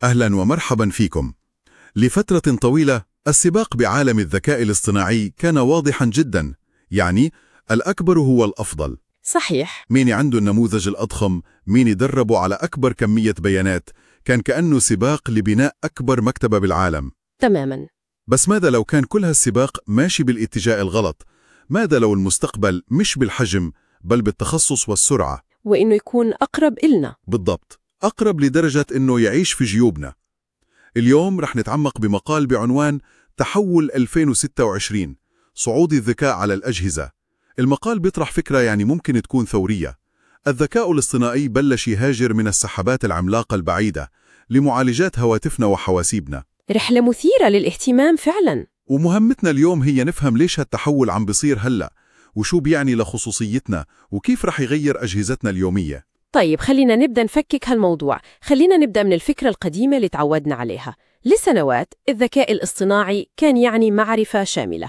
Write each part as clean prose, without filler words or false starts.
أهلا ومرحبا فيكم. لفترة طويلة السباق بعالم الذكاء الاصطناعي كان واضحا جدا، يعني الأكبر هو الأفضل. صحيح. مين عنده النموذج الأضخم، مين يدربه على أكبر كمية بيانات، كان كأنه سباق لبناء أكبر مكتبة بالعالم. تماما. بس ماذا لو كان كل هالسباق ماشي بالاتجاه الغلط؟ ماذا لو المستقبل مش بالحجم بل بالتخصص والسرعة؟ وإنه يكون أقرب إلنا. بالضبط، أقرب لدرجة إنه يعيش في جيوبنا. اليوم رح نتعمق بمقال بعنوان تحول 2026 صعود الذكاء على الأجهزة. المقال بيطرح فكرة يعني ممكن تكون ثورية. الذكاء الاصطناعي بلش يهاجر من السحابات العملاقة البعيدة لمعالجات هواتفنا وحواسيبنا. رحلة مثيرة للاهتمام فعلا. ومهمتنا اليوم هي نفهم ليش هالتحول عم بيصير هلأ، وشو بيعني لخصوصيتنا، وكيف رح يغير أجهزتنا اليومية. طيب خلينا نبدأ نفكك هالموضوع. خلينا نبدأ من الفكرة القديمة اللي تعودنا عليها. لسنوات الذكاء الاصطناعي كان يعني معرفة شاملة.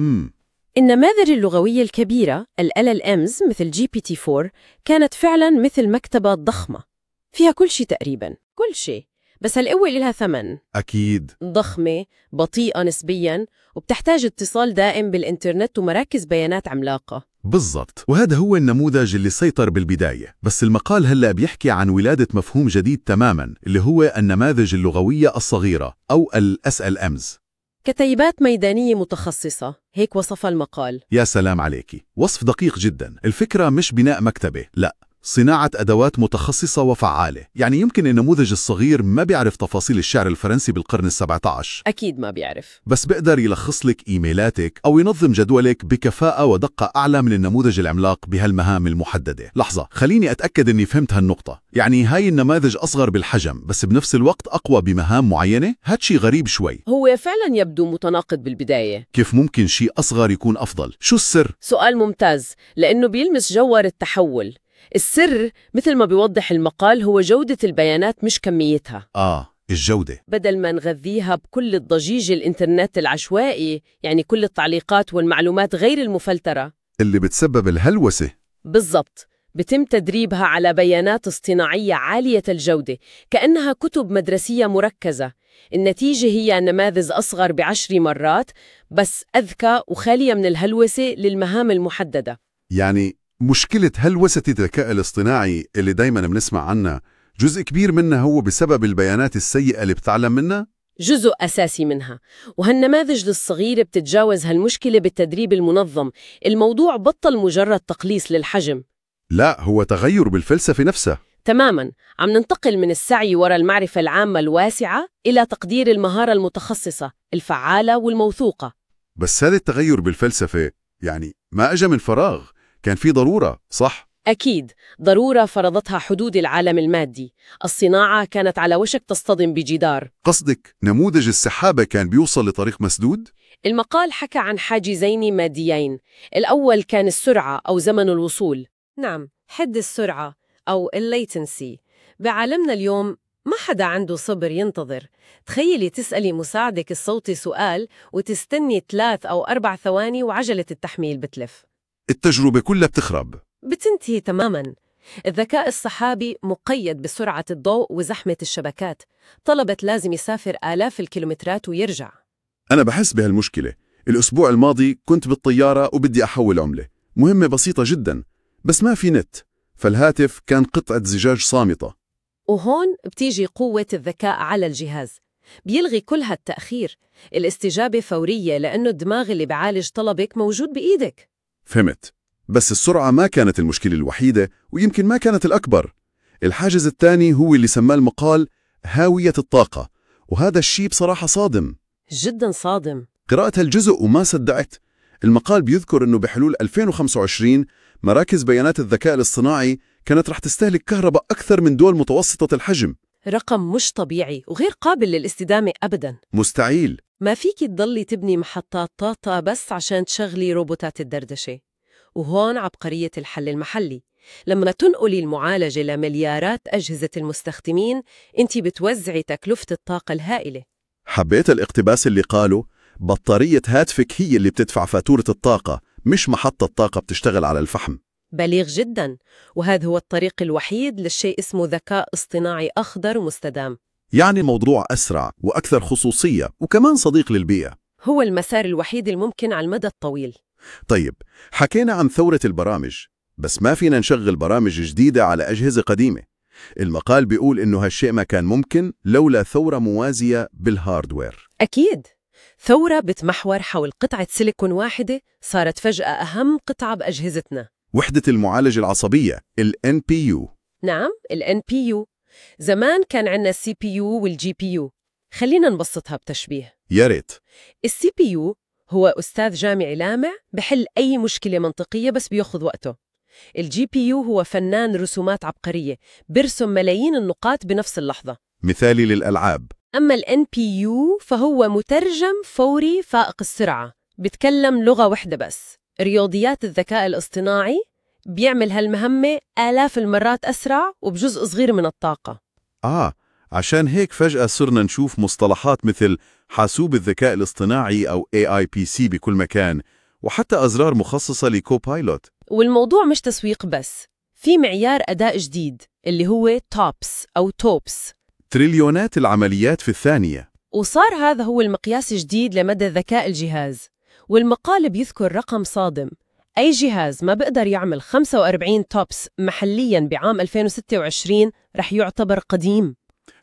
النماذج اللغوية الكبيرة ال LLMs مثل GPT-4 كانت فعلا مثل مكتبة ضخمة فيها كل شيء تقريبا، كل شيء. بس هالقوة لها ثمن. أكيد. ضخمة، بطيئة نسبيا، وبتحتاج اتصال دائم بالإنترنت ومراكز بيانات عملاقة. بالضبط، وهذا هو النموذج اللي سيطر بالبداية. بس المقال هلأ بيحكي عن ولادة مفهوم جديد تماما، اللي هو النماذج اللغوية الصغيرة أو ال SLMs. كتيبات ميدانية متخصصة، هيك وصفها المقال. يا سلام عليكي، وصف دقيق جدا. الفكرة مش بناء مكتبة، لا، صناعة أدوات متخصصة وفعالة. يعني يمكن النموذج الصغير ما بيعرف تفاصيل الشعر الفرنسي بالقرن ال17، أكيد ما بيعرف، بس بيقدر يلخص لك إيميلاتك أو ينظم جدولك بكفاءة ودقة أعلى من النموذج العملاق بهالمهام المحددة. لحظة، خليني أتأكد أني فهمت هالنقطة. يعني هاي النماذج أصغر بالحجم بس بنفس الوقت أقوى بمهام معينة؟ هاد شي غريب شوي. هو فعلا يبدو متناقض بالبداية. كيف ممكن شي أصغر يكون أفضل؟ شو السر؟ سؤال ممتاز، لأنه بيلمس جوهر التحول. السر مثل ما بيوضح المقال هو جودة البيانات مش كميتها. الجودة. بدل ما نغذيها بكل الضجيج الإنترنت العشوائي، يعني كل التعليقات والمعلومات غير المفلترة اللي بتسبب الهلوسة. بالضبط، بتم تدريبها على بيانات اصطناعية عالية الجودة كأنها كتب مدرسية مركزة. النتيجة هي نماذج أصغر ب10 مرات بس أذكى وخالية من الهلوسة للمهام المحددة. يعني مشكلة هلوسة الذكاء الاصطناعي اللي دايما بنسمع عنها، جزء كبير منها هو بسبب البيانات السيئة اللي بتتعلم منها؟ جزء أساسي منها، وهالنماذج الصغيرة بتتجاوز هالمشكلة بالتدريب المنظم. الموضوع بطل مجرد تقليص للحجم، لا، هو تغير بالفلسفة نفسها. تماماً. عم ننتقل من السعي وراء المعرفة العامة الواسعة إلى تقدير المهارة المتخصصة الفعالة والموثوقة. بس هذا التغير بالفلسفة يعني ما أجى من فراغ، كان في ضرورة، صح؟ أكيد، ضرورة فرضتها حدود العالم المادي. الصناعة كانت على وشك تصطدم بجدار. قصدك نموذج السحابة كان بيوصل لطريق مسدود؟ المقال حكى عن حاجزين ماديين. الأول كان السرعة أو زمن الوصول. نعم، حد السرعة أو الليتنسي. بعالمنا اليوم ما حدا عنده صبر ينتظر. تخيلي تسألي مساعدك الصوتي سؤال وتستني 3 أو 4 ثواني وعجلة التحميل بتلف. التجربة كلها بتخرب، بتنتهي تماماً. الذكاء الصحابي مقيد بسرعة الضوء وزحمة الشبكات. طلبت لازم يسافر آلاف الكيلومترات ويرجع. أنا بحس بهالمشكلة. الأسبوع الماضي كنت بالطيارة وبدي أحول عملة، مهمة بسيطة جدا، بس ما في نت، فالهاتف كان قطعة زجاج صامتة. وهون بتيجي قوة الذكاء على الجهاز. بيلغي كل هالتأخير. الاستجابة فورية لأنه الدماغ اللي بعالج طلبك موجود بإيدك. فهمت، بس السرعة ما كانت المشكلة الوحيدة، ويمكن ما كانت الأكبر. الحاجز الثاني هو اللي سماه المقال هاوية الطاقة، وهذا الشيء بصراحة صادم جدا صادم. قرأت هالجزء وما صدقت. المقال بيذكر أنه بحلول 2025 مراكز بيانات الذكاء الاصطناعي كانت رح تستهلك كهرباء أكثر من دول متوسطة الحجم. رقم مش طبيعي وغير قابل للاستدامة أبداً. مستحيل. ما فيك تضلي تبني محطات طاقة بس عشان تشغلي روبوتات الدردشة. وهون عبقرية الحل المحلي. لما تنقلي المعالجة لمليارات أجهزة المستخدمين، أنت بتوزعي تكلفة الطاقة الهائلة. حبيت الاقتباس اللي قاله بطارية هاتفك هي اللي بتدفع فاتورة الطاقة، مش محطة طاقة بتشتغل على الفحم. بليغ جدا، وهذا هو الطريق الوحيد للشيء اسمه ذكاء اصطناعي أخضر مستدام. يعني الموضوع أسرع وأكثر خصوصية وكمان صديق للبيئة. هو المسار الوحيد الممكن على المدى الطويل. طيب، حكينا عن ثورة البرامج، بس ما فينا نشغل برامج جديدة على أجهزة قديمة. المقال بيقول إنه هالشيء ما كان ممكن لولا ثورة موازية بالهاردوير. أكيد، ثورة بتمحور حول قطعة سيليكون واحدة صارت فجأة أهم قطعة بأجهزتنا. وحدة المعالجة العصبية ال NPU. نعم، ال NPU. زمان كان عندنا ال CPU وال GPU. خلينا نبسطها بتشبيه. يا ريت. ال CPU هو أستاذ جامعي لامع بحل أي مشكلة منطقية بس بياخذ وقته. ال GPU هو فنان رسومات عبقرية برسم ملايين النقاط بنفس اللحظة. مثالي للألعاب. أما ال NPU فهو مترجم فوري فائق السرعة، بيتكلم لغة واحدة بس. رياضيات الذكاء الاصطناعي بيعمل هالمهمة آلاف المرات أسرع وبجزء صغير من الطاقة. عشان هيك فجأة صرنا نشوف مصطلحات مثل حاسوب الذكاء الاصطناعي أو AIPC بكل مكان، وحتى أزرار مخصصة لكوبايلوت. والموضوع مش تسويق بس، في معيار أداء جديد اللي هو TOPS أو TOPS، تريليونات العمليات في الثانية. وصار هذا هو المقياس الجديد لمدى ذكاء الجهاز. والمقال بيذكر رقم صادم: أي جهاز ما بقدر يعمل 45 توبس محلياً بعام 2026 رح يعتبر قديم.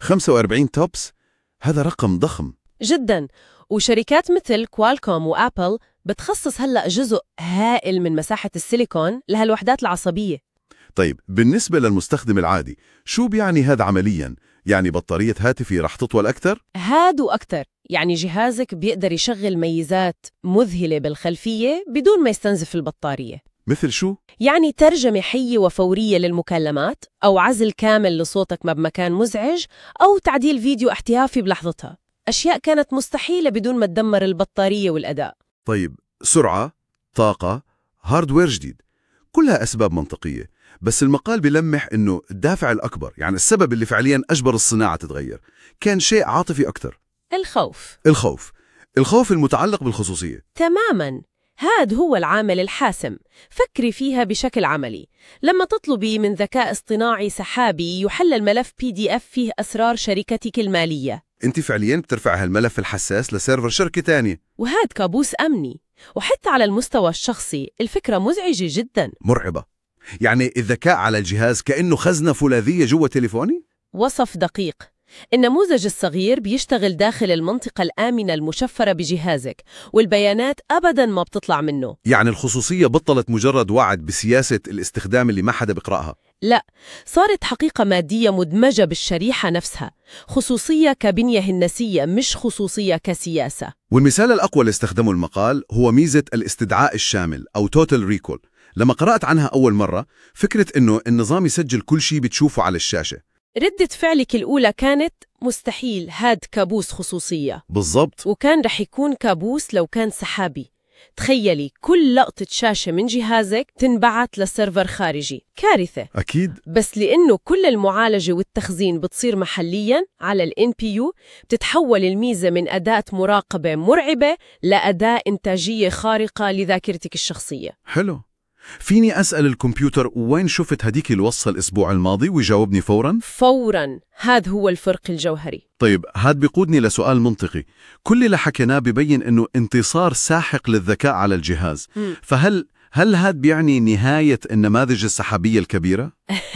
45 توبس؟ هذا رقم ضخم جداً. وشركات مثل كوالكوم وآبل بتخصص هلأ جزء هائل من مساحة السيليكون لهالوحدات العصبية. طيب، بالنسبة للمستخدم العادي شو بيعني هذا عملياً؟ يعني بطارية هاتفي رح تطول أكثر؟ هاد وأكثر، يعني جهازك بيقدر يشغل ميزات مذهلة بالخلفية بدون ما يستنزف البطارية. مثل شو؟ يعني ترجمة حية وفورية للمكالمات، أو عزل كامل لصوتك ما بمكان مزعج، أو تعديل فيديو احتيافي بلحظتها. أشياء كانت مستحيلة بدون ما تدمر البطارية والأداء. طيب، سرعة، طاقة، هاردوير جديد، كلها أسباب منطقية، بس المقال بيلمح إنه الدافع الأكبر، يعني السبب اللي فعلياً أجبر الصناعة تتغير، كان شيء عاطفي أكتر. الخوف المتعلق بالخصوصية. تماماً، هاد هو العامل الحاسم. فكري فيها بشكل عملي. لما تطلبي من ذكاء اصطناعي سحابي يحلل ملف PDF فيه أسرار شركتك المالية، أنت فعلياً بترفع هالملف الحساس لسيرفر شركة تانية. وهاد كابوس أمني. وحتى على المستوى الشخصي الفكرة مزعجة جداً. مرعبة. يعني الذكاء على الجهاز كأنه خزنة فولاذية جوا تليفوني؟ وصف دقيق. النموذج الصغير بيشتغل داخل المنطقة الآمنة المشفرة بجهازك، والبيانات أبداً ما بتطلع منه. يعني الخصوصية بطلت مجرد وعد بسياسة الاستخدام اللي ما حدا بيقرأها. لا، صارت حقيقة مادية مدمجة بالشريحة نفسها. خصوصية كبنية هندسية، مش خصوصية كسياسة. والمثال الأقوى اللي استخدمه المقال هو ميزة الاستدعاء الشامل أو توتال ريكول. لما قرأت عنها أول مرة، فكرة إنه النظام يسجل كل شيء بتشوفه على الشاشة. ردة فعلك الأولى كانت مستحيل، هاد كابوس خصوصية. بالضبط. وكان رح يكون كابوس لو كان سحابي. تخيلي كل لقطة شاشة من جهازك تنبعت لسيرفر خارجي. كارثة. أكيد. بس لأنه كل المعالجة والتخزين بتصير محلياً على ال NPU، بتتحول الميزة من أداة مراقبة مرعبة لأداة إنتاجية خارقة لذاكرتك الشخصية. حلو. فيني أسأل الكمبيوتر وين شفت هديك الوصفة الأسبوع الماضي ويجاوبني فوراً؟ فوراً. هذا هو الفرق الجوهري. طيب، هاد بيقودني لسؤال منطقي. كل اللي حكيناه بيبين إنه انتصار ساحق للذكاء على الجهاز. فهل هاد بيعني نهاية النماذج السحابية الكبيرة؟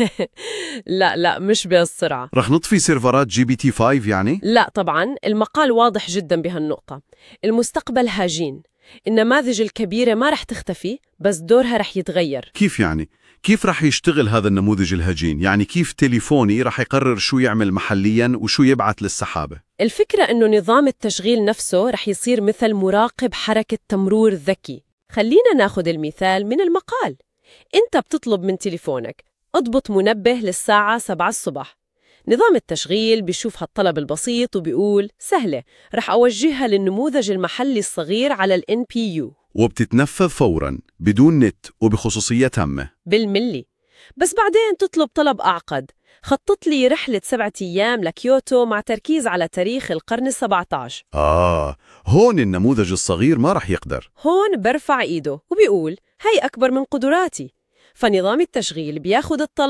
لا مش بهالسرعة. رح نطفي سيرفرات GPT-5 يعني؟ لا طبعاً، المقال واضح جداً بهالنقطة. المستقبل هاجين. النماذج الكبيرة ما رح تختفي، بس دورها رح يتغير. كيف يعني؟ كيف رح يشتغل هذا النموذج الهجين؟ يعني كيف تليفوني رح يقرر شو يعمل محلياً وشو يبعث للسحابة؟ الفكرة إنه نظام التشغيل نفسه رح يصير مثل مراقب حركة تمرور ذكي. خلينا ناخد المثال من المقال. أنت بتطلب من تليفونك: اضبط منبه للساعة 7 الصبح. نظام التشغيل بيشوف هالطلب البسيط وبيقول: سهلة، رح أوجهها للنموذج المحلي الصغير على ال NPU، وبتتنفذ فوراً بدون نت وبخصوصية تامة. بالملي. بس بعدين تطلب طلب أعقد: خطط لي رحلة 7 أيام لكيوتو مع تركيز على تاريخ القرن 17. هون النموذج الصغير ما رح يقدر. هون برفع إيده وبيقول: هاي أكبر من قدراتي. فنظام التشغيل بياخد الطلب،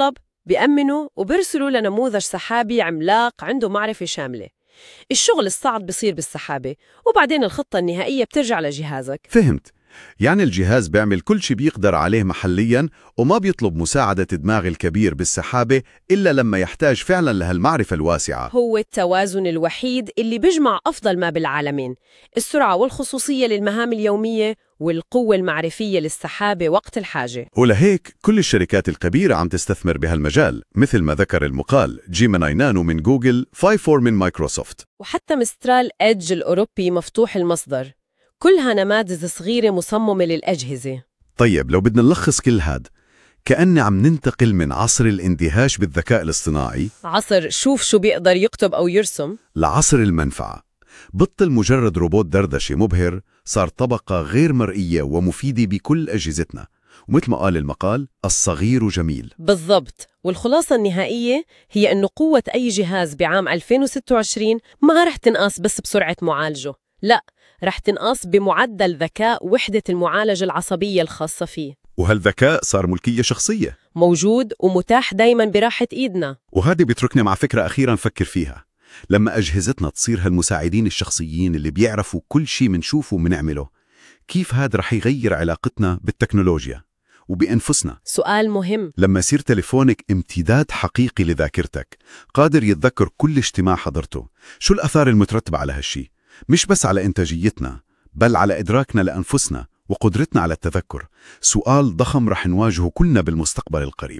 بيأمنوا وبيرسلوا لنموذج سحابي عملاق عنده معرفة شاملة. الشغل الصعب بيصير بالسحابة، وبعدين الخطة النهائية بترجع لجهازك. فهمت. يعني الجهاز بيعمل كل شي بيقدر عليه محلياً وما بيطلب مساعدة الدماغ الكبير بالسحابة إلا لما يحتاج فعلاً لهالمعرفة الواسعة. هو التوازن الوحيد اللي بيجمع أفضل ما بالعالمين: السرعة والخصوصية للمهام اليومية والقوة المعرفية للسحابة وقت الحاجة. ولهيك كل الشركات الكبيرة عم تستثمر بهالمجال، مثل ما ذكر المقال جيميناي نانو من جوجل، 5 من مايكروسوفت. وحتى مسترال إدج الأوروبي مفتوح المصدر. كلها نماذج صغيرة مصممة للأجهزة. طيب لو بدنا نلخص كل هاد، كأن عم ننتقل من عصر الاندهاش بالذكاء الاصطناعي، عصر شوف شو بيقدر يكتب أو يرسم، لعصر المنفعة. بطل مجرد روبوت دردشة مبهر، صار طبقة غير مرئية ومفيدة بكل أجهزتنا. ومثل ما قال المقال، الصغير جميل. بالضبط. والخلاصة النهائية هي أنه قوة أي جهاز بعام 2026 ما رح تنقاس بس بسرعة معالجه، لا، رح تنقاس بمعدل ذكاء وحدة المعالجة العصبية الخاصة فيه. وهالذكاء صار ملكية شخصية، موجود ومتاح دايماً براحة إيدنا. وهذا بيتركنا مع فكرة أخيرة نفكر فيها. لما أجهزتنا تصير هالمساعدين الشخصيين اللي بيعرفوا كل شيء منشوفه ومنعمله، كيف هذا رح يغير علاقتنا بالتكنولوجيا وبأنفسنا؟ سؤال مهم. لما يصير تليفونك امتداد حقيقي لذاكرتك، قادر يتذكر كل اجتماع حضرته، شو الأثار المترتبة على هالشي؟ مش بس على إنتاجيتنا، بل على إدراكنا لأنفسنا وقدرتنا على التذكر. سؤال ضخم رح نواجهه كلنا بالمستقبل القريب.